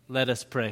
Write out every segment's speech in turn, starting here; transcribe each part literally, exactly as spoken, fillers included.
Let us pray.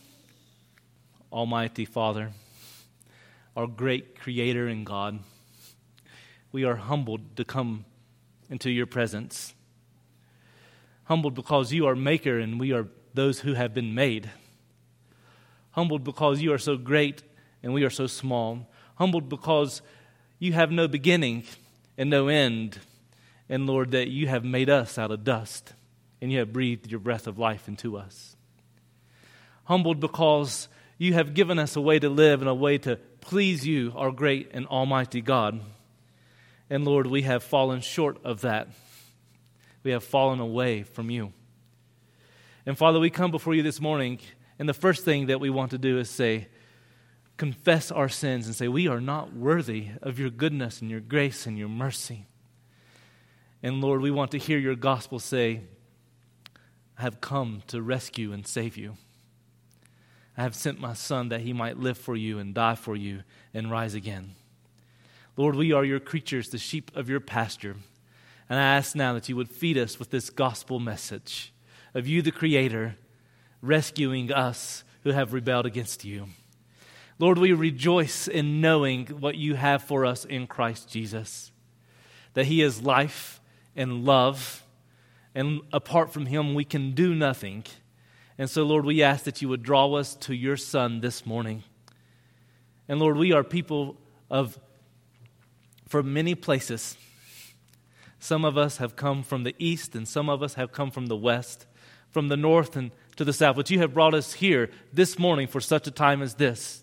Almighty Father, our great Creator and God, we are humbled to come into your presence. Humbled because you are maker and we are those who have been made. Humbled because you are so great and we are so small. Humbled because you have no beginning and no end. And Lord, that you have made us out of dust and you have breathed your breath of life into us. Humbled because you have given us a way to live and a way to please you, our great and almighty God. And Lord, we have fallen short of that. We have fallen away from you. And Father, we come before you this morning, and the first thing that we want to do is say, confess our sins and say, we are not worthy of your goodness and your grace and your mercy. And Lord, we want to hear your gospel say, I have come to rescue and save you. I have sent my Son that he might live for you and die for you and rise again. Lord, we are your creatures, the sheep of your pasture. And I ask now that you would feed us with this gospel message of you, the Creator, rescuing us who have rebelled against you. Lord, we rejoice in knowing what you have for us in Christ Jesus, that he is life and love, and apart from him we can do nothing. And so, Lord, we ask that you would draw us to your Son this morning. And Lord, we are people of from many places. Some of us have come from the east, and some of us have come from the west, from the north and to the south. But you have brought us here this morning for such a time as this.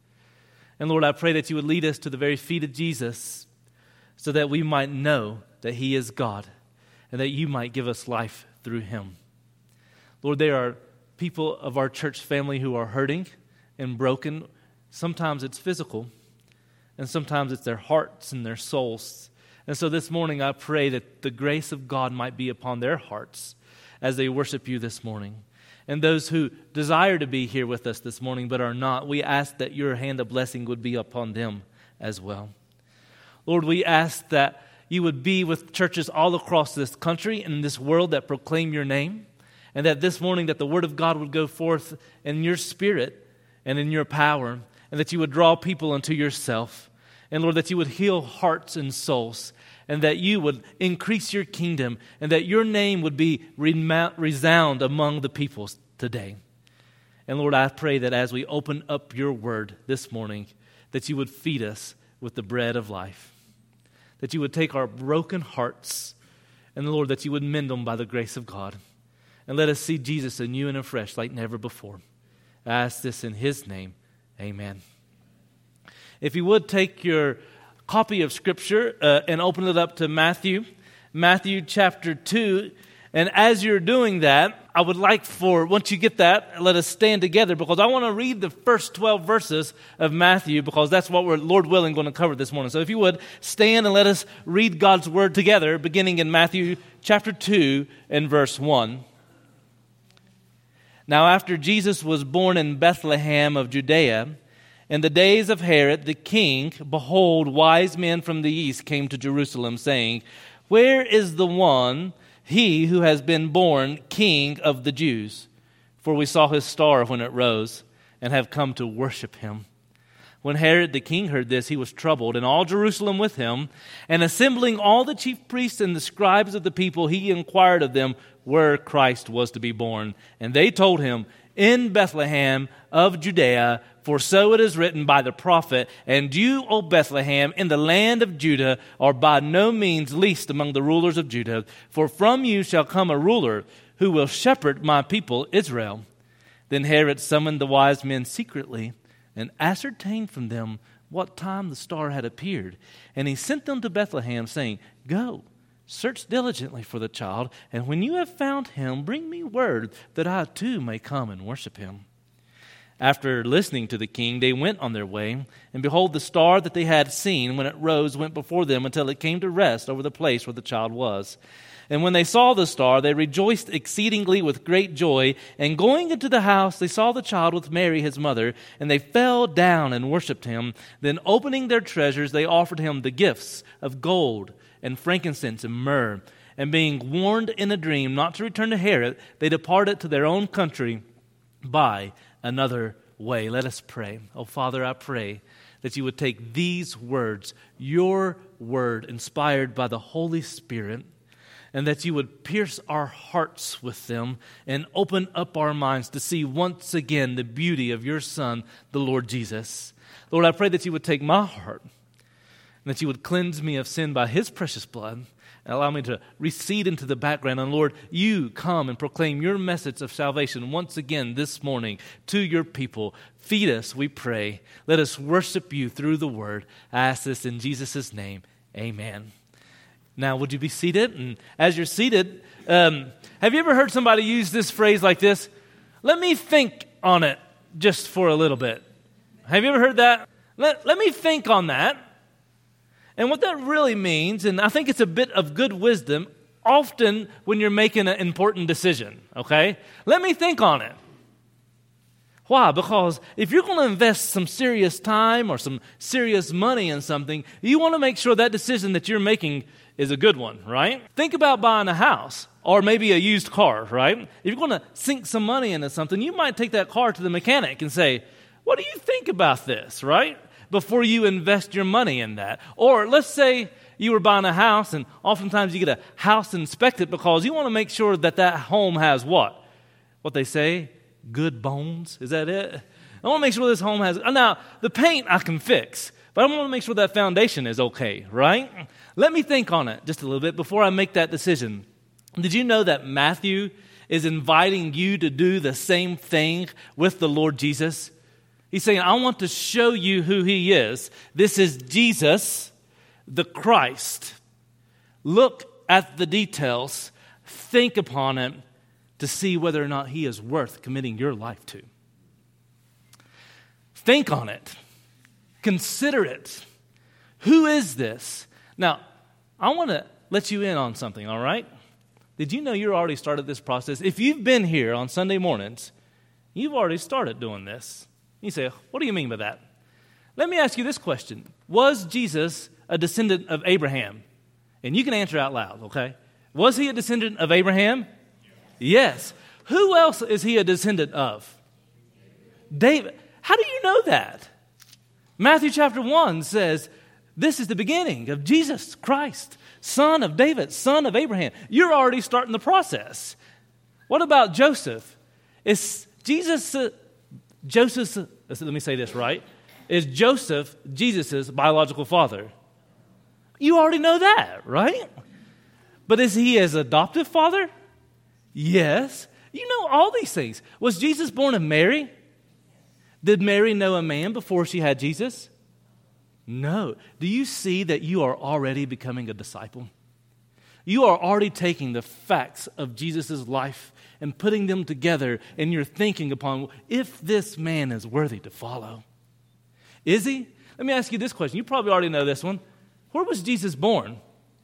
And Lord, I pray that you would lead us to the very feet of Jesus so that we might know that he is God and that you might give us life through him. Lord, there are people of our church family who are hurting and broken. Sometimes it's physical, and sometimes it's their hearts and their souls. And so this morning I pray that the grace of God might be upon their hearts as they worship you this morning. And those who desire to be here with us this morning but are not, we ask that your hand of blessing would be upon them as well. Lord, we ask that you would be with churches all across this country and this world that proclaim your name. And that this morning that the word of God would go forth in your spirit and in your power, and that you would draw people unto yourself. And Lord, that you would heal hearts and souls, and that you would increase your kingdom, and that your name would be resound among the peoples today. And Lord, I pray that as we open up your word this morning, that you would feed us with the bread of life. That you would take our broken hearts, and Lord, that you would mend them by the grace of God. And let us see Jesus anew and afresh like never before. I ask this in his name. Amen. If you would take your copy of Scripture uh, and open it up to Matthew, Matthew chapter two. And as you're doing that, I would like for, once you get that, let us stand together because I want to read the first twelve verses of Matthew because that's what we're, Lord willing, going to cover this morning. So if you would, stand and let us read God's Word together, beginning in Matthew chapter two and verse one. Now after Jesus was born in Bethlehem of Judea, in the days of Herod the king, behold, wise men from the east came to Jerusalem, saying, Where is the one, he who has been born King of the Jews? For we saw his star when it rose, and have come to worship him. When Herod the king heard this, he was troubled, and all Jerusalem with him. And assembling all the chief priests and the scribes of the people, he inquired of them where Christ was to be born. And they told him, In Bethlehem of Judea, for so it is written by the prophet, And you, O Bethlehem, in the land of Judah, are by no means least among the rulers of Judah. For from you shall come a ruler who will shepherd my people Israel. Then Herod summoned the wise men secretly, and ascertained from them what time the star had appeared. And he sent them to Bethlehem, saying, Go, search diligently for the child, and when you have found him, bring me word that I too may come and worship him. After listening to the king, they went on their way, and behold, the star that they had seen when it rose went before them until it came to rest over the place where the child was. And when they saw the star, they rejoiced exceedingly with great joy. And going into the house, they saw the child with Mary his mother, and they fell down and worshipped him. Then opening their treasures, they offered him the gifts of gold and frankincense and myrrh. And being warned in a dream not to return to Herod, they departed to their own country by another way. Let us pray. Oh, Father, I pray that you would take these words, your word, inspired by the Holy Spirit, and that you would pierce our hearts with them and open up our minds to see once again the beauty of your Son, the Lord Jesus. Lord, I pray that you would take my heart and that you would cleanse me of sin by his precious blood and allow me to recede into the background. And Lord, you come and proclaim your message of salvation once again this morning to your people. Feed us, we pray. Let us worship you through the word. I ask this in Jesus' name. Amen. Now, would you be seated? And as you're seated, um, have you ever heard somebody use this phrase like this? Let me think on it just for a little bit. Have you ever heard that? Let, let me think on that. And what that really means, and I think it's a bit of good wisdom, often when you're making an important decision, okay? Let me think on it. Why? Because if you're going to invest some serious time or some serious money in something, you want to make sure that decision that you're making is a good one, right? Think about buying a house or maybe a used car, right? If you're going to sink some money into something, you might take that car to the mechanic and say, what do you think about this, right? Before you invest your money in that. Or let's say you were buying a house, and oftentimes you get a house inspected because you want to make sure that that home has what? What they say? Good bones? Is that it? I want to make sure this home has... Now, the paint I can fix, but I want to make sure that foundation is okay, right? Let me think on it just a little bit before I make that decision. Did you know that Matthew is inviting you to do the same thing with the Lord Jesus? He's saying, I want to show you who he is. This is Jesus, the Christ. Look at the details. Think upon it to see whether or not he is worth committing your life to. Think on it. Consider it. Who is this? Now, I want to let you in on something, all right? Did you know you already started this process? If you've been here on Sunday mornings, you've already started doing this. You say, what do you mean by that? Let me ask you this question. Was Jesus a descendant of Abraham? And you can answer out loud, okay? Was he a descendant of Abraham? Yes. Who else is he a descendant of? David. How do you know that? Matthew chapter one says, this is the beginning of Jesus Christ, son of David, son of Abraham. You're already starting the process. What about Joseph? Is Jesus... Uh, Joseph, let me say this right, is Joseph Jesus' biological father? You already know that, right? But is he his adoptive father? Yes. You know all these things. Was Jesus born of Mary? Did Mary know a man before she had Jesus? No. Do you see that you are already becoming a disciple? You are already taking the facts of Jesus' life and putting them together in your thinking upon if this man is worthy to follow. Is he? Let me ask you this question. You probably already know this one. Where was Jesus born?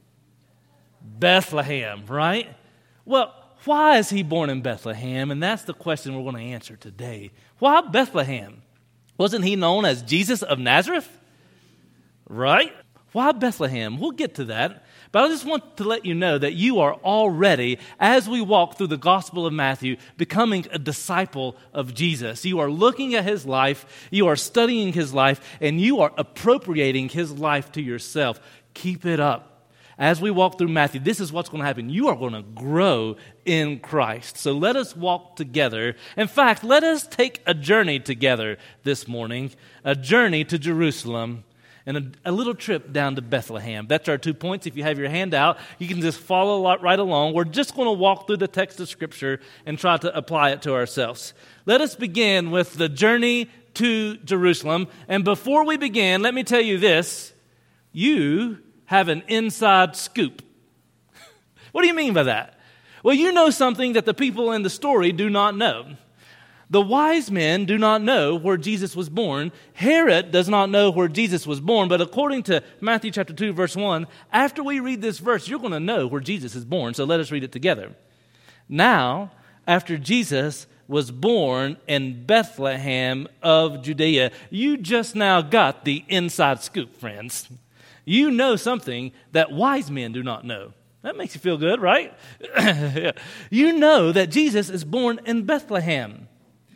Bethlehem, right? Well, why is he born in Bethlehem? And that's the question we're going to answer today. Why Bethlehem? Wasn't he known as Jesus of Nazareth? Right? Why Bethlehem? We'll get to that. But I just want to let you know that you are already, as we walk through the Gospel of Matthew, becoming a disciple of Jesus. You are looking at his life, you are studying his life, and you are appropriating his life to yourself. Keep it up. As we walk through Matthew, this is what's going to happen. You are going to grow in Christ. So let us walk together. In fact, let us take a journey together this morning, a journey to Jerusalem, and a, a little trip down to Bethlehem. That's our two points. If you have your hand out, you can just follow right along. We're just going to walk through the text of Scripture and try to apply it to ourselves. Let us begin with the journey to Jerusalem. And before we begin, let me tell you this. You have an inside scoop. What do you mean by that? Well, you know something that the people in the story do not know. The wise men do not know where Jesus was born. Herod does not know where Jesus was born. But according to Matthew chapter two, verse one, after we read this verse, you're going to know where Jesus is born. So let us read it together. Now, after Jesus was born in Bethlehem of Judea, you just now got the inside scoop, friends. You know something that wise men do not know. That makes you feel good, right? You know that Jesus is born in Bethlehem.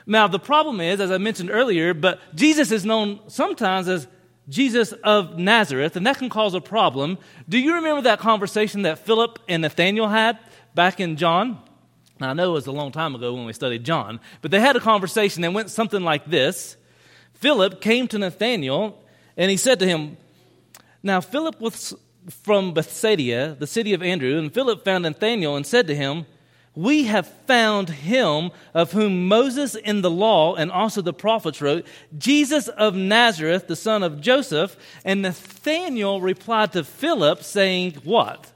Now, the problem is, as I mentioned earlier, but Jesus is known sometimes as Jesus of Nazareth, and that can cause a problem. Do you remember that conversation that Philip and Nathanael had back in John? Now, I know it was a long time ago when we studied John, but they had a conversation that went something like this. Philip came to Nathanael, and he said to him, now Philip was from Bethsaida, the city of Andrew, and Philip found Nathanael and said to him, we have found him of whom Moses in the law and also the prophets wrote, Jesus of Nazareth, the son of Joseph. And Nathanael replied to Philip saying, what?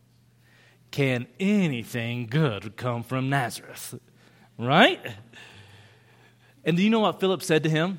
Can anything good come from Nazareth? Right? And do you know what Philip said to him?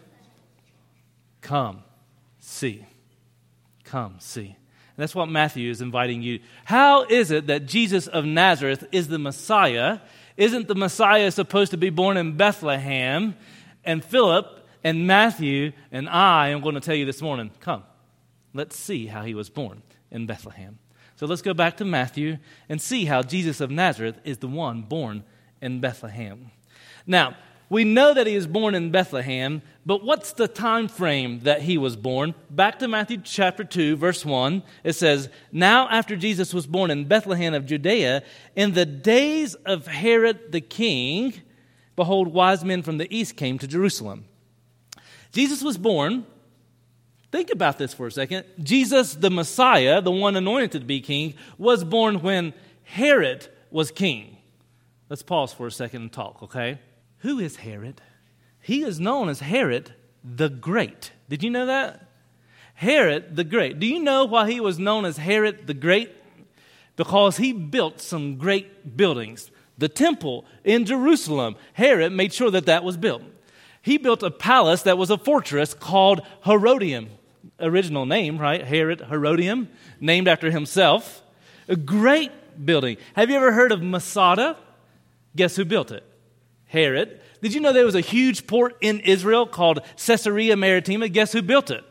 Come, see. Come, see. And that's what Matthew is inviting you. How is it that Jesus of Nazareth is the Messiah? Isn't the Messiah supposed to be born in Bethlehem? And Philip and Matthew and I am going to tell you this morning, come, let's see how he was born in Bethlehem. So let's go back to Matthew and see how Jesus of Nazareth is the one born in Bethlehem. Now, we know that he is born in Bethlehem, but what's the time frame that he was born? Back to Matthew chapter two, verse one, it says, now after Jesus was born in Bethlehem of Judea, in the days of Herod the king, behold, wise men from the east came to Jerusalem. Jesus was born, think about this for a second, Jesus the Messiah, the one anointed to be king, was born when Herod was king. Let's pause for a second and talk, okay? Who is Herod? He is known as Herod the Great. Did you know that? Herod the Great. Do you know why he was known as Herod the Great? Because he built some great buildings. The temple in Jerusalem, Herod made sure that that was built. He built a palace that was a fortress called Herodium. Original name, right? Herod Herodium, named after himself. A great building. Have you ever heard of Masada? Guess who built it? Herod. Did you know there was a huge port in Israel called Caesarea Maritima? Guess who built it?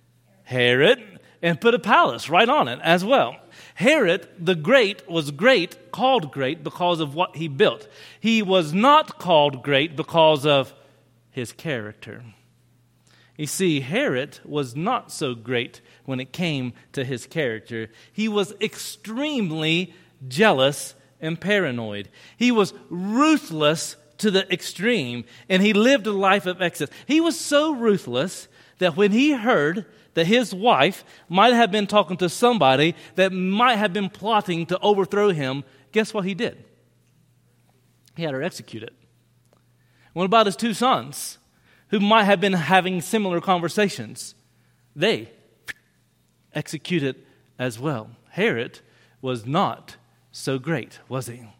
Herod. And put a palace right on it as well. Herod the Great was great, called great because of what he built. He was not called great because of his character. You see, Herod was not so great when it came to his character. He was extremely jealous and paranoid. He was ruthless to the extreme, and he lived a life of excess. He was so ruthless that when he heard that his wife might have been talking to somebody that might have been plotting to overthrow him, guess what he did? He had her executed. What about his two sons, who might have been having similar conversations? They executed as well. Herod was not so great, was he?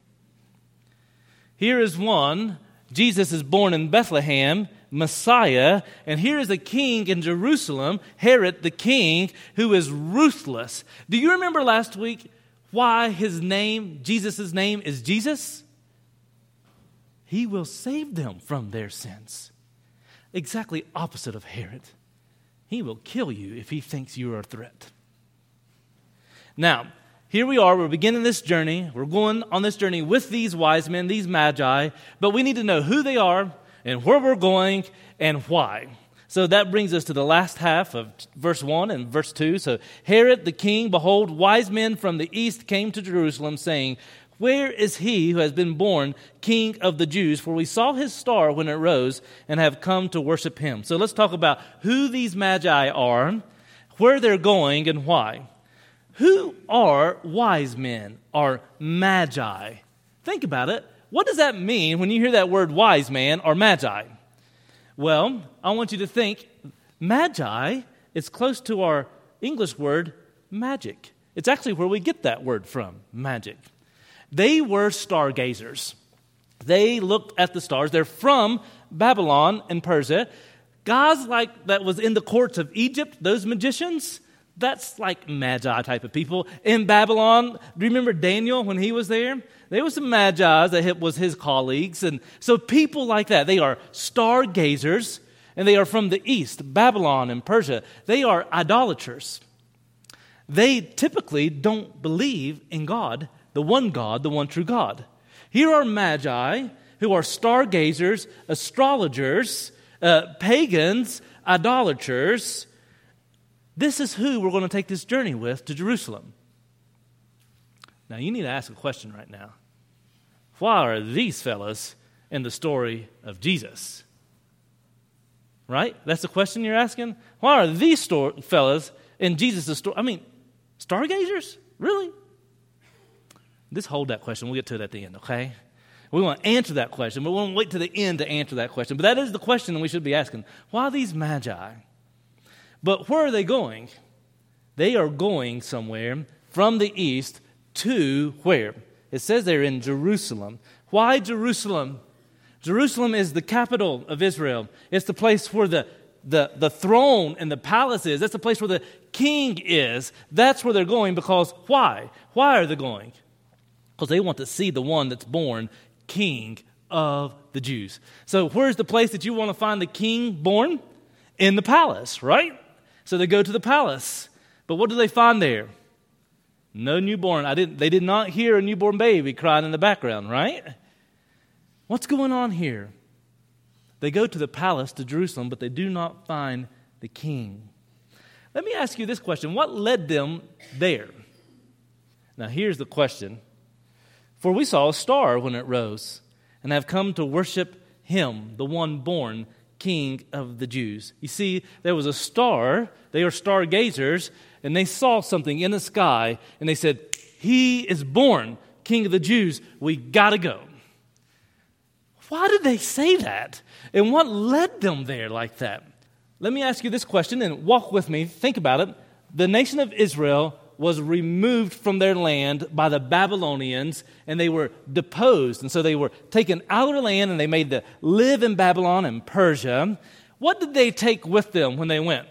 Here is one. Jesus is born in Bethlehem, Messiah, and here is a king in Jerusalem, Herod the king, who is ruthless. Do you remember last week why his name, Jesus' name, is Jesus? He will save them from their sins. Exactly opposite of Herod. He will kill you if he thinks you are a threat. Now, here we are, we're beginning this journey. We're going on this journey with these wise men, these magi, but we need to know who they are and where we're going and why. So that brings us to the last half of verse one and verse two. So Herod the king, behold, wise men from the east came to Jerusalem, saying, where is he who has been born King of the Jews? For we saw his star when it rose and have come to worship him. So let's talk about who these magi are, where they're going, and why. Who are wise men or magi? Think about it. What does that mean when you hear that word wise man or magi? Well, I want you to think magi is close to our English word magic. It's actually where we get that word from, magic. They were stargazers. They looked at the stars. They're from Babylon and Persia. Guys like that was in the courts of Egypt, those magicians, that's like magi type of people. In Babylon, do you remember Daniel when he was there? There were some magi that was his colleagues. And so people like that, they are stargazers, and they are from the east, Babylon and Persia. They are idolaters. They typically don't believe in God, the one God, the one true God. Here are magi who are stargazers, astrologers, uh, pagans, idolaters. This is who we're going to take this journey with to Jerusalem. Now, you need to ask a question right now. Why are these fellas in the story of Jesus? Right? That's the question you're asking? Why are these sto- fellas in Jesus' story? I mean, stargazers? Really? Just hold that question. We'll get to it at the end, okay? We want to answer that question, but we won't wait to the end to answer that question. But that is the question that we should be asking. Why these magi? But where are they going? They are going somewhere from the east to where? It says they're in Jerusalem. Why Jerusalem? Jerusalem is the capital of Israel. It's the place where the, the, the throne and the palace is. That's the place where the king is. That's where they're going because why? Why are they going? Because they want to see the one that's born King of the Jews. So where's the place that you want to find the king born? In the palace, right? So they go to the palace. But what do they find there? No newborn. I didn't. They did not hear a newborn baby crying in the background, right? What's going on here? They go to the palace to Jerusalem, but they do not find the king. Let me ask you this question. What led them there? Now here's the question. For we saw a star when it rose, and have come to worship him, the one born King of the Jews. You see, there was a star. They are stargazers, and they saw something in the sky, and they said, he is born King of the Jews. We got to go. Why did they say that? And what led them there like that? Let me ask you this question, and walk with me. Think about it. The nation of Israel was removed from their land by the Babylonians, and they were deposed. And so they were taken out of their land, and they made to live in Babylon and Persia. What did they take with them when they went?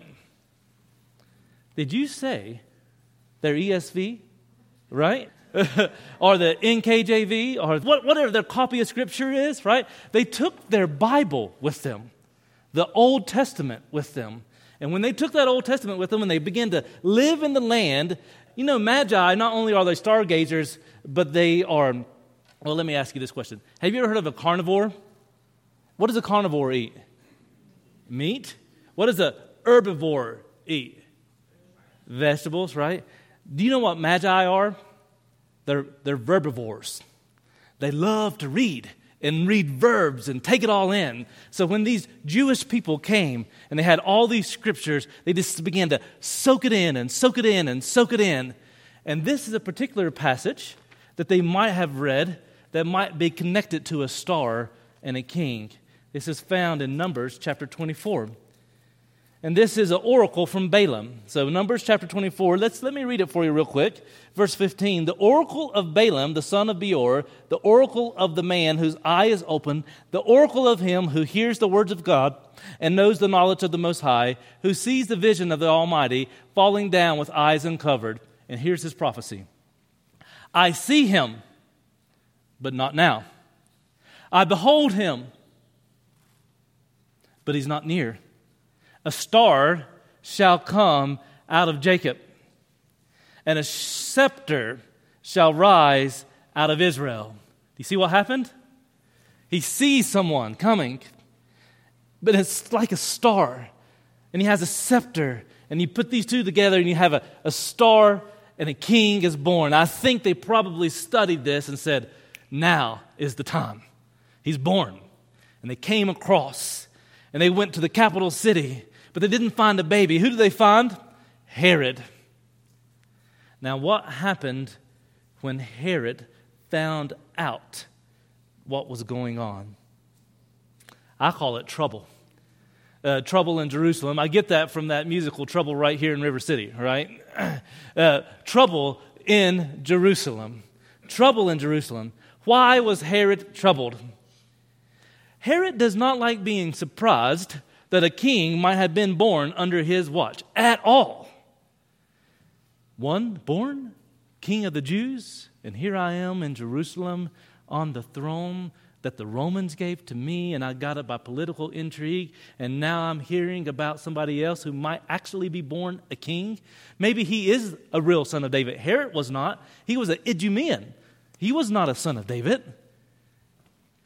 Did you say their E S V, right? Or the N K J V, or whatever their copy of Scripture is, right? They took their Bible with them, the Old Testament with them. And when they took that Old Testament with them and they began to live in the land, you know, magi, not only are they stargazers, but they are, well, let me ask you this question. Have you ever heard of a carnivore? What does a carnivore eat? Meat? What does a herbivore eat? Vegetables, right? Do you know what magi are? They're, they're verbivores. They love to read and read verbs and take it all in. So when these Jewish people came and they had all these scriptures, they just began to soak it in and soak it in and soak it in. And this is a particular passage that they might have read that might be connected to a star and a king. This is found in Numbers chapter twenty-four. And this is an oracle from Balaam. So Numbers chapter twenty-four, let's, let me read it for you real quick. Verse fifteen, the oracle of Balaam, the son of Beor, the oracle of the man whose eye is open, the oracle of him who hears the words of God and knows the knowledge of the Most High, who sees the vision of the Almighty, falling down with eyes uncovered. And here's his prophecy. I see him, but not now. I behold him, but he's not near. A star shall come out of Jacob, and a scepter shall rise out of Israel. Do you see what happened? He sees someone coming, but it's like a star, and he has a scepter, and you put these two together, and you have a, a star, and a king is born. I think they probably studied this and said, now is the time. He's born. And they came across, and they went to the capital city, but they didn't find a baby. Who did they find? Herod. Now, what happened when Herod found out what was going on? I call it trouble. Uh, trouble in Jerusalem. I get that from that musical Trouble right here in River City, right? Uh, trouble in Jerusalem. Trouble in Jerusalem. Why was Herod troubled? Herod does not like being surprised that a king might have been born under his watch at all. One born, king of the Jews, and here I am in Jerusalem on the throne that the Romans gave to me, and I got it by political intrigue, and now I'm hearing about somebody else who might actually be born a king. Maybe he is a real son of David. Herod was not. He was an Idumean. He was not a son of David.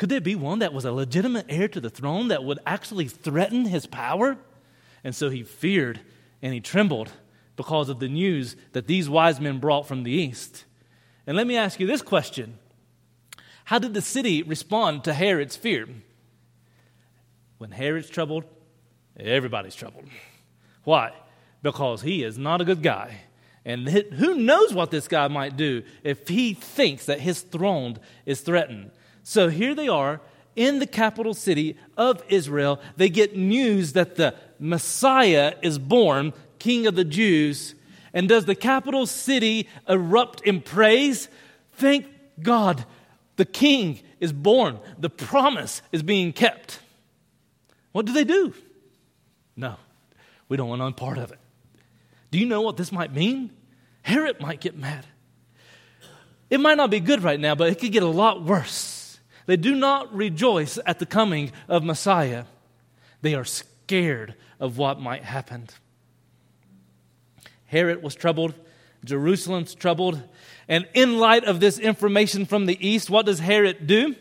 Could there be one that was a legitimate heir to the throne that would actually threaten his power? And so he feared and he trembled because of the news that these wise men brought from the east. And let me ask you this question. How did the city respond to Herod's fear? When Herod's troubled, everybody's troubled. Why? Because he is not a good guy. And who knows what this guy might do if he thinks that his throne is threatened. So here they are in the capital city of Israel. They get news that the Messiah is born, King of the Jews. And does the capital city erupt in praise? Thank God, the King is born. The promise is being kept. What do they do? No, we don't want any part of it. Do you know what this might mean? Herod might get mad. It might not be good right now, but it could get a lot worse. They do not rejoice at the coming of Messiah. They are scared of what might happen. Herod was troubled. Jerusalem's troubled. And in light of this information from the east, what does Herod do?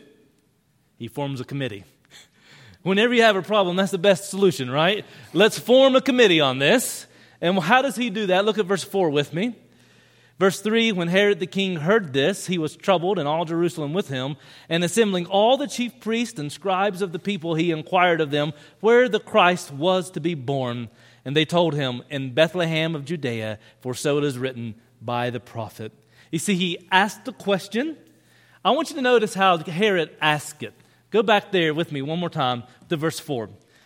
He forms a committee. Whenever you have a problem, that's the best solution, right? Let's form a committee on this. And how does he do that? Look at verse four with me. Verse three, when Herod the king heard this, he was troubled, and all Jerusalem with him. And assembling all the chief priests and scribes of the people, he inquired of them where the Christ was to be born. And they told him, in Bethlehem of Judea, for so it is written by the prophet. You see, he asked the question. I want you to notice how Herod asked it. Go back there with me one more time to verse four.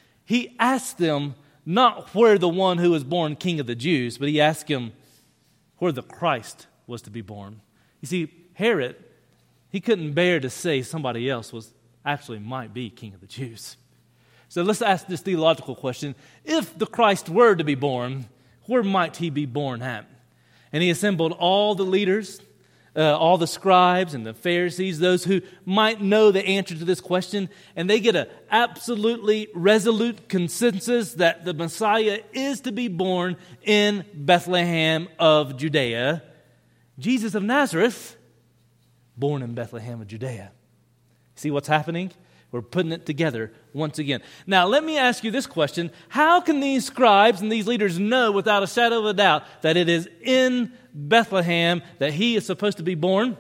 He asked them not where the one who was born King of the Jews, but he asked him where the Christ was to be born. You see, Herod, he couldn't bear to say somebody else was actually might be King of the Jews. So let's ask this theological question. If the Christ were to be born, where might he be born at? And he assembled all the leaders, uh, all the scribes and the Pharisees, those who might know the answer to this question, and they get an absolutely resolute consensus that the Messiah is to be born in Bethlehem of Judea. Jesus of Nazareth, born in Bethlehem of Judea. See what's happening? We're putting it together once again. Now, let me ask you this question. How can these scribes and these leaders know without a shadow of a doubt that it is in Bethlehem that he is supposed to be born?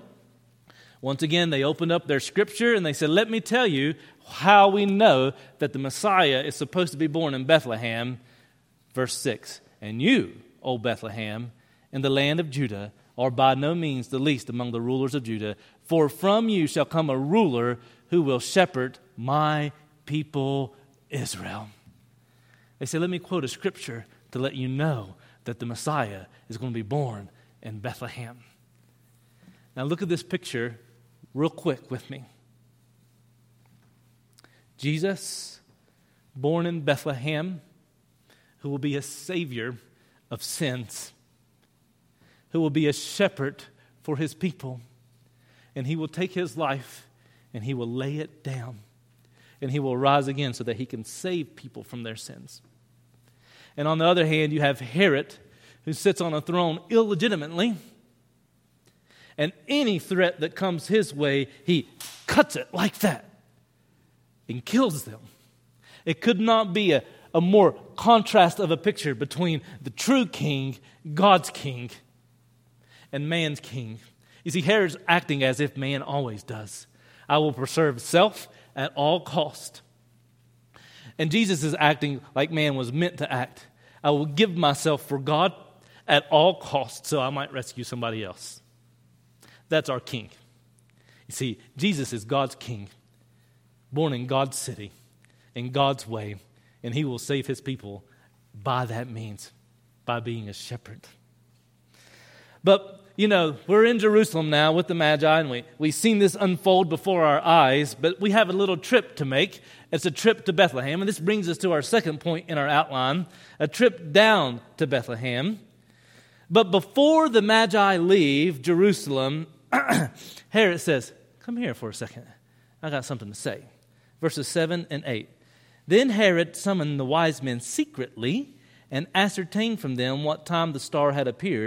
Once again, they opened up their scripture and they said, let me tell you how we know that the Messiah is supposed to be born in Bethlehem. Verse six, and you, O Bethlehem, in the land of Judah, are by no means the least among the rulers of Judah, for from you shall come a ruler who will shepherd my people Israel. They say, let me quote a scripture to let you know that the Messiah is going to be born in Bethlehem. Now look at this picture real quick with me. Jesus, born in Bethlehem, who will be a savior of sins, who will be a shepherd for his people, and he will take his life and he will lay it down. And he will rise again so that he can save people from their sins. And on the other hand, you have Herod, who sits on a throne illegitimately. And any threat that comes his way, he cuts it like that and kills them. It could not be a, a more contrast of a picture between the true king, God's king, and man's king. You see, Herod's acting as if man always does. I will preserve self at all cost. And Jesus is acting like man was meant to act. I will give myself for God at all costs so I might rescue somebody else. That's our king. You see, Jesus is God's king, born in God's city, in God's way, and he will save his people by that means, by being a shepherd. But you know, we're in Jerusalem now with the Magi, and we, we've seen this unfold before our eyes, but we have a little trip to make. It's a trip to Bethlehem, and this brings us to our second point in our outline, a trip down to Bethlehem. But before the Magi leave Jerusalem, Herod says, come here for a second. I got something to say. Verses seven and eight. Then Herod summoned the wise men secretly and ascertained from them what time the star had appeared.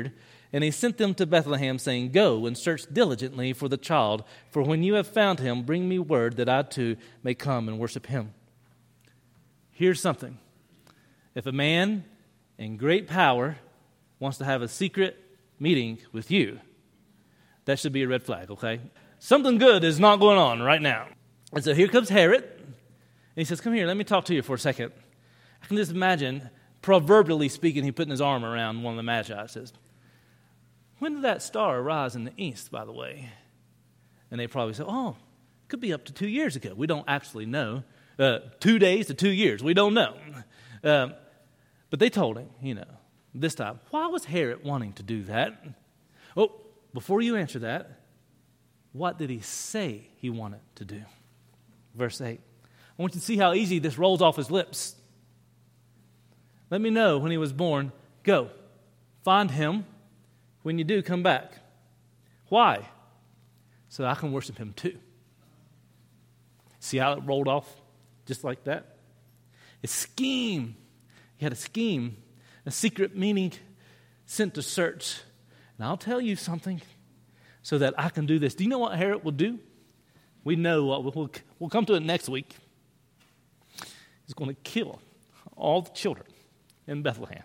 And he sent them to Bethlehem, saying, Go and search diligently for the child, for when you have found him, bring me word that I too may come and worship him. Here's something. If a man in great power wants to have a secret meeting with you, that should be a red flag, okay? Something good is not going on right now. And so here comes Herod, and he says, Come here, let me talk to you for a second. I can just imagine, proverbially speaking, he putting his arm around one of the magi. He says, When did that star arise in the east, by the way? And they probably say, Oh, it could be up to two years ago. We don't actually know. Uh, two days to two years. We don't know. Um, but they told him, you know, this time, why was Herod wanting to do that? Oh, before you answer that, what did he say he wanted to do? Verse eight. I want you to see how easy this rolls off his lips. Let me know when he was born. Go, find him. When you do, come back. Why? So I can worship him too. See how it rolled off just like that? A scheme. He had a scheme, a secret meaning sent to search. And I'll tell you something so that I can do this. Do you know what Herod will do? We know what we'll, we'll come to it next week. He's going to kill all the children in Bethlehem.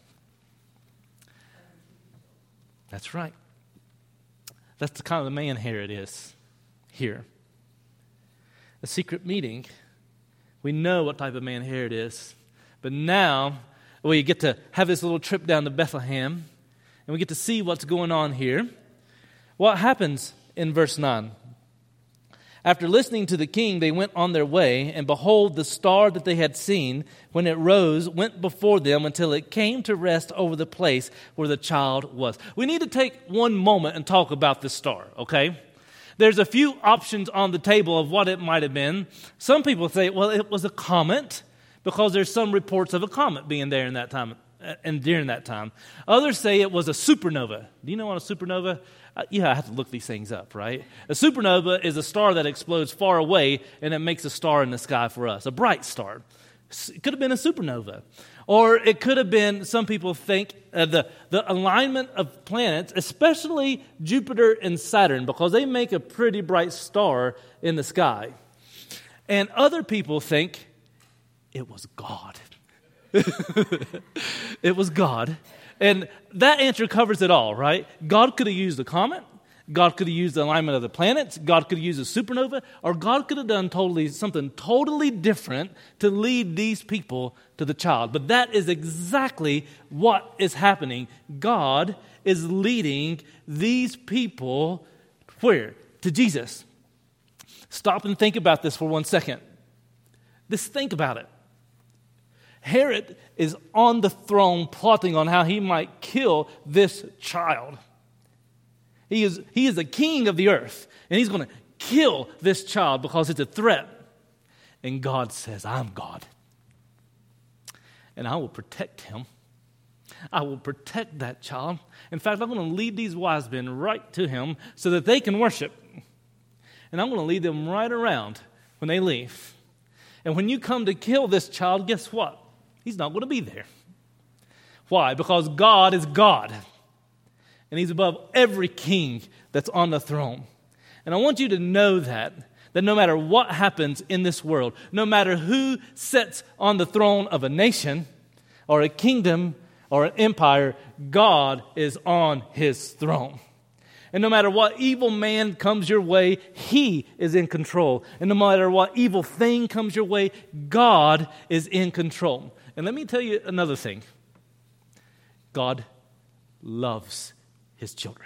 That's right. That's the kind of the man Herod is here. A secret meeting. We know what type of man Herod is. But now we get to have this little trip down to Bethlehem, and we get to see what's going on here. What happens in verse nine? After listening to the king, they went on their way, and behold, the star that they had seen, when it rose, went before them until it came to rest over the place where the child was. We need to take one moment and talk about this star, okay? There's a few options on the table of what it might have been. Some people say, well, it was a comet, because there's some reports of a comet being there in that time, and during that time. Others say it was a supernova. Do you know what a supernova? Uh, yeah, I have to look these things up, right? A supernova is a star that explodes far away, and it makes a star in the sky for us, a bright star. It could have been a supernova. Or it could have been, some people think, uh, the, the alignment of planets, especially Jupiter and Saturn, because they make a pretty bright star in the sky. And other people think it was God. It was God. And that answer covers it all, right? God could have used a comet. God could have used the alignment of the planets. God could have used a supernova. Or God could have done totally something totally different to lead these people to the child. But that is exactly what is happening. God is leading these people where? To Jesus. Stop and think about this for one second. Just think about it. Herod is on the throne plotting on how he might kill this child. He is, he is the king of the earth, and he's going to kill this child because it's a threat. And God says, I'm God, and I will protect him. I will protect that child. In fact, I'm going to lead these wise men right to him so that they can worship. And I'm going to lead them right around when they leave. And when you come to kill this child, guess what? He's not going to be there. Why? Because God is God. And he's above every king that's on the throne. And I want you to know that, that no matter what happens in this world, no matter who sits on the throne of a nation or a kingdom or an empire, God is on his throne. And no matter what evil man comes your way, he is in control. And no matter what evil thing comes your way, God is in control. And let me tell you another thing. God loves his children.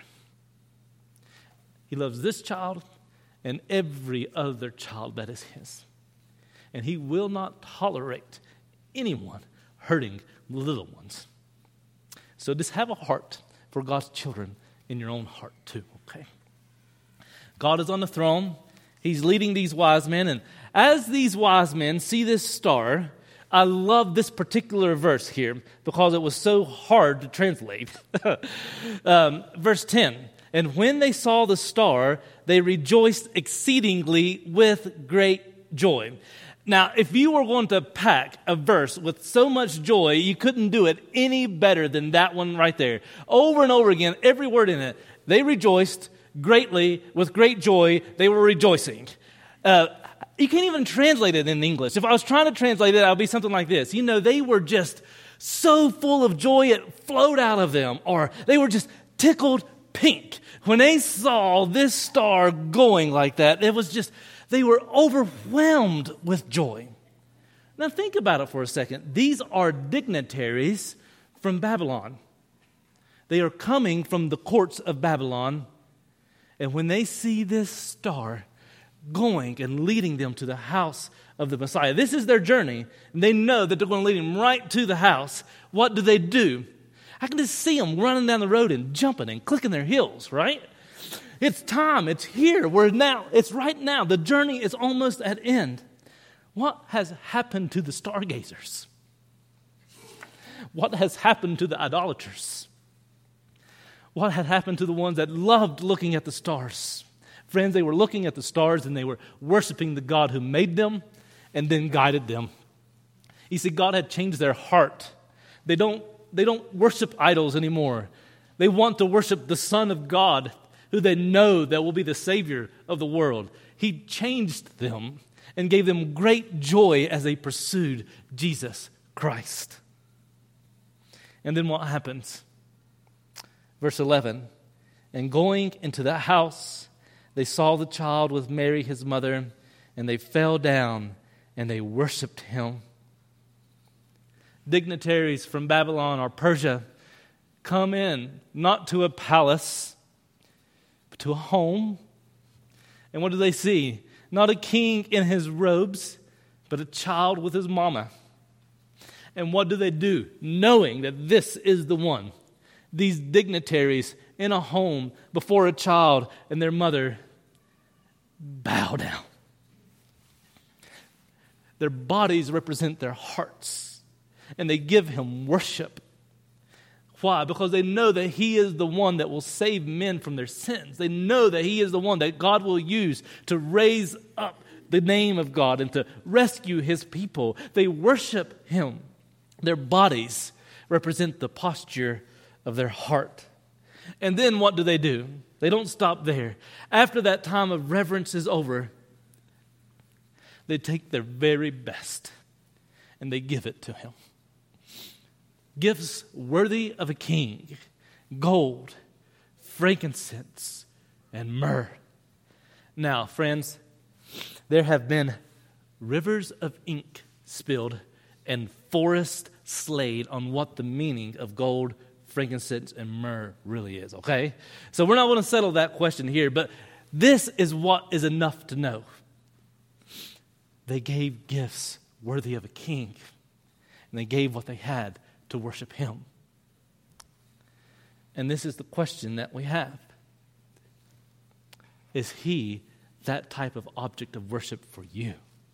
He loves this child and every other child that is his. And he will not tolerate anyone hurting the little ones. So just have a heart for God's children in your own heart too, okay? God is on the throne. He's leading these wise men. And as these wise men see this star, I love this particular verse here because it was so hard to translate. um, verse ten, and when they saw the star, they rejoiced exceedingly with great joy. Now, if you were going to pack a verse with so much joy, you couldn't do it any better than that one right there. Over and over again, every word in it. They rejoiced greatly with great joy. They were rejoicing. Uh, you can't even translate it in English. If I was trying to translate it, it would be something like this. You know, they were just so full of joy it flowed out of them. Or they were just tickled pink. When they saw this star going like that, it was just... they were overwhelmed with joy. Now think about it for a second. These are dignitaries from Babylon. They are coming from the courts of Babylon. And when they see this star going and leading them to the house of the Messiah, this is their journey. And they know that they're going to lead him right to the house. What do they do? I can just see them running down the road and jumping and clicking their heels, right? It's time. It's here. We're now. It's right now. The journey is almost at end. What has happened to the stargazers? What has happened to the idolaters? What had happened to the ones that loved looking at the stars? Friends, they were looking at the stars and they were worshiping the God who made them and then guided them. You see, God had changed their heart. They don't, they don't worship idols anymore. They want to worship the Son of God, who they know that will be the Savior of the world. He changed them and gave them great joy as they pursued Jesus Christ. And then what happens? Verse eleven, and going into the house, they saw the child with Mary his mother, and they fell down and they worshiped him. Dignitaries from Babylon or Persia come in, not to a palace, to a home. And what do they see? Not a king in his robes, but a child with his mama. And what do they do? Knowing that this is the one. These dignitaries in a home before a child and their mother bow down. Their bodies represent their hearts, and they give him worship. Why? Because they know that he is the one that will save men from their sins. They know that he is the one that God will use to raise up the name of God and to rescue his people. They worship him. Their bodies represent the posture of their heart. And then what do they do? They don't stop there. After that time of reverence is over, they take their very best and they give it to him. Gifts worthy of a king, gold, frankincense, and myrrh. Now, friends, there have been rivers of ink spilled and forests slayed on what the meaning of gold, frankincense, and myrrh really is, okay? So we're not going to settle that question here, but this is what is enough to know. They gave gifts worthy of a king, and they gave what they had to worship him. And this is the question that we have. Is he that type of object of worship for you?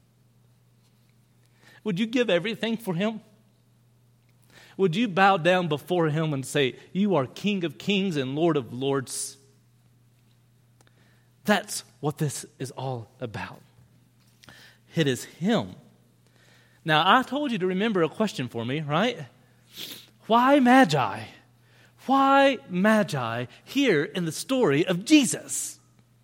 Would you give everything for him? Would you bow down before him and say, you are King of kings and Lord of lords? That's what this is all about. It is him. Now, I told you to remember a question for me, right? Why Magi? Why Magi here in the story of Jesus?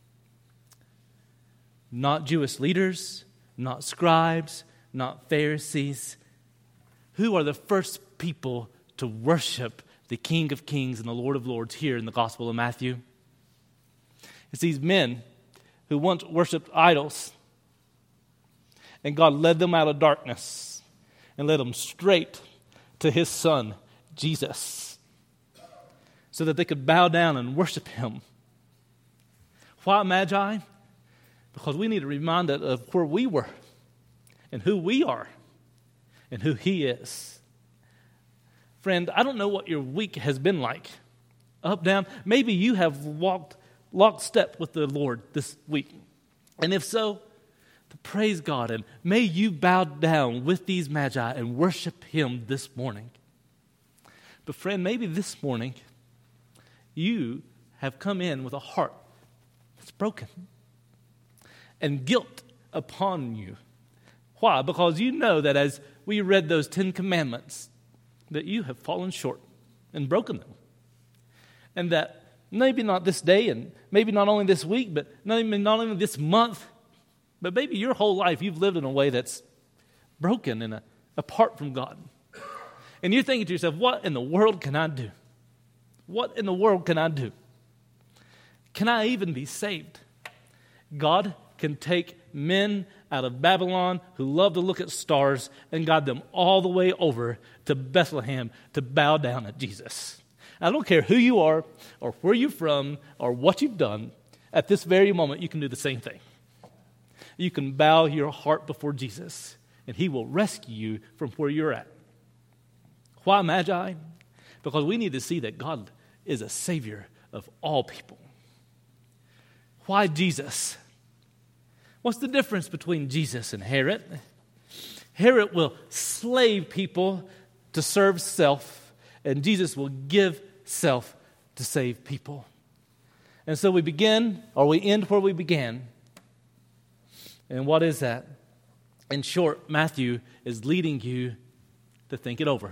Not Jewish leaders, not scribes, not Pharisees. Who are the first people to worship the King of Kings and the Lord of Lords here in the Gospel of Matthew? It's these men who once worshiped idols, and God led them out of darkness and led them straight to his Son, Jesus, so that they could bow down and worship him. Why Magi? Because we need a reminder of where we were and who we are and who he is. Friend, I don't know what your week has been like. Up, down. Maybe you have walked lockstep with the Lord this week. And if so, praise God, and may you bow down with these Magi and worship him this morning. But friend, maybe this morning you have come in with a heart that's broken and guilt upon you. Why? Because you know that as we read those Ten Commandments, that you have fallen short and broken them. And that maybe not this day and maybe not only this week, but not even not only this month, but maybe your whole life you've lived in a way that's broken and uh, apart from God. And you're thinking to yourself, what in the world can I do? What in the world can I do? Can I even be saved? God can take men out of Babylon who love to look at stars and guide them all the way over to Bethlehem to bow down at Jesus. I don't care who you are or where you're from or what you've done. At this very moment, you can do the same thing. You can bow your heart before Jesus, and he will rescue you from where you're at. Why Magi? Because we need to see that God is a Savior of all people. Why Jesus? What's the difference between Jesus and Herod? Herod will slave people to serve self, and Jesus will give self to save people. And so we begin, or we end where we began. And what is that? In short, Matthew is leading you to think it over.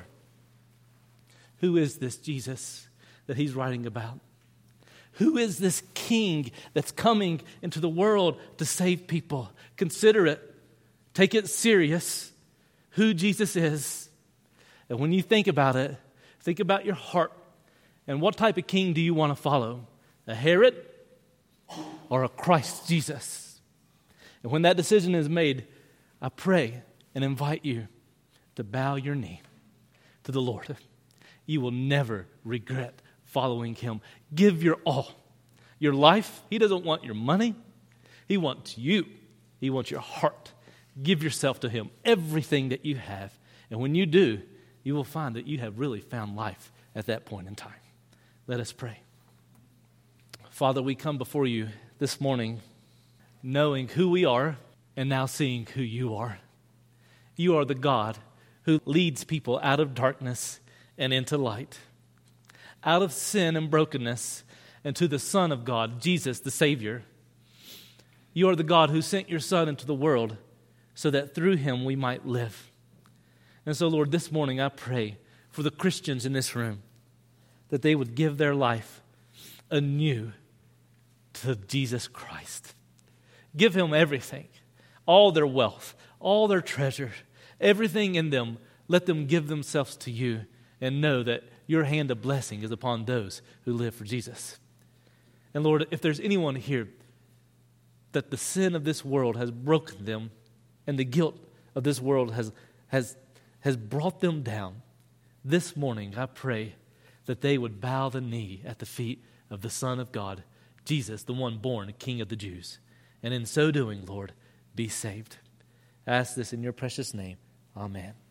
Who is this Jesus that he's writing about? Who is this king that's coming into the world to save people? Consider it. Take it serious. Who Jesus is. And when you think about it, think about your heart. And what type of king do you want to follow? A Herod or a Christ Jesus? And when that decision is made, I pray and invite you to bow your knee to the Lord. You will never regret following him. Give your all. Your life, he doesn't want your money. He wants you. He wants your heart. Give yourself to him, everything that you have. And when you do, you will find that you have really found life at that point in time. Let us pray. Father, we come before you this morning knowing who we are and now seeing who you are. You are the God who leads people out of darkness and into light, out of sin and brokenness and to the Son of God, Jesus the Savior. You are the God who sent your Son into the world so that through him we might live. And so, Lord, this morning I pray for the Christians in this room that they would give their life anew to Jesus Christ. Give him everything, all their wealth, all their treasure, everything in them. Let them give themselves to you and know that your hand of blessing is upon those who live for Jesus. And Lord, if there's anyone here that the sin of this world has broken them and the guilt of this world has, has, has brought them down, this morning I pray that they would bow the knee at the feet of the Son of God, Jesus, the one born King of the Jews. And in so doing, Lord, be saved. I ask this in your precious name. Amen.